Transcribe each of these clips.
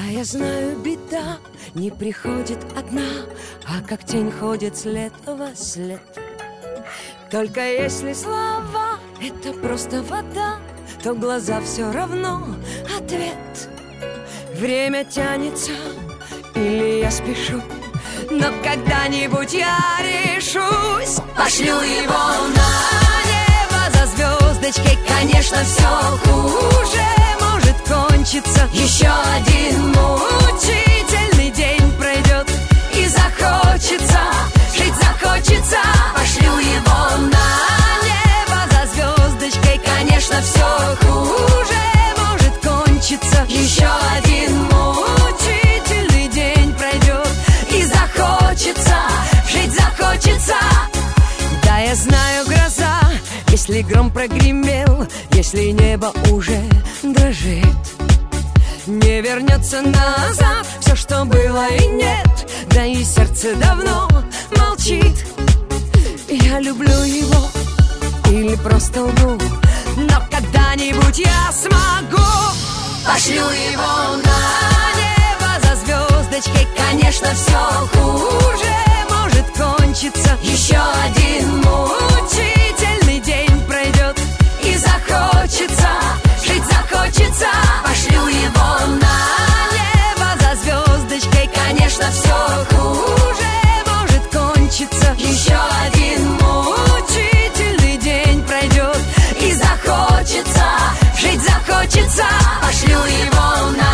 я знаю, беда не приходит одна, а как тень ходит след во след. Только если слова — это просто вода, то глаза все равно ответ. Время тянется, или я спешу, но когда-нибудь я решусь. Пошлю его на небо за звездочкой. Конечно, все хуже может кончиться. Еще один мучительный день пройдет, и захочется, жить захочется. Пошлю его на небо за звездочкой. Конечно, все хуже может кончиться. Еще один мучительный день пройдет, и захочется, жить захочется. Да, я знаю, гроза, если гром прогремел, если небо уже дрожит, не вернется назад все, что было и нет. Да и сердце давно молчит. Я люблю его или просто лгу, но когда-нибудь я смогу. Пошлю его на небо за звездочкой. Конечно, все хуже может кончиться. Еще один мучительный день пройдет, и захочется, жить захочется. Пошлю его на небо за звездочкой. Конечно, все хуже может кончиться. Еще один мучительный день пройдет, и захочется, жить захочется. Пошлю его на...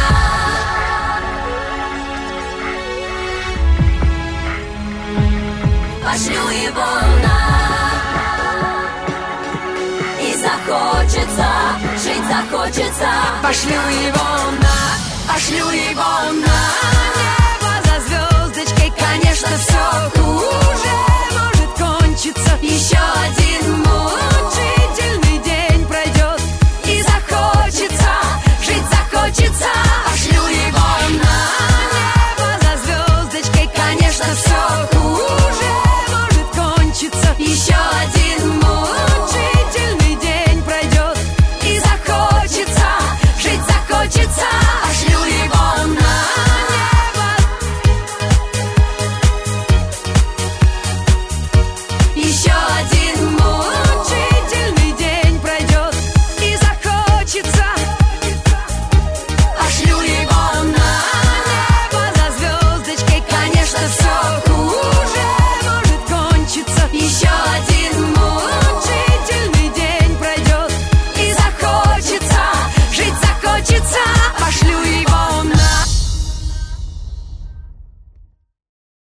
Пошлю его на... И захочется, жить захочется. Пошлю его на... Пошлю его на небо за звездочкой. Конечно, все хуже может кончиться. Еще один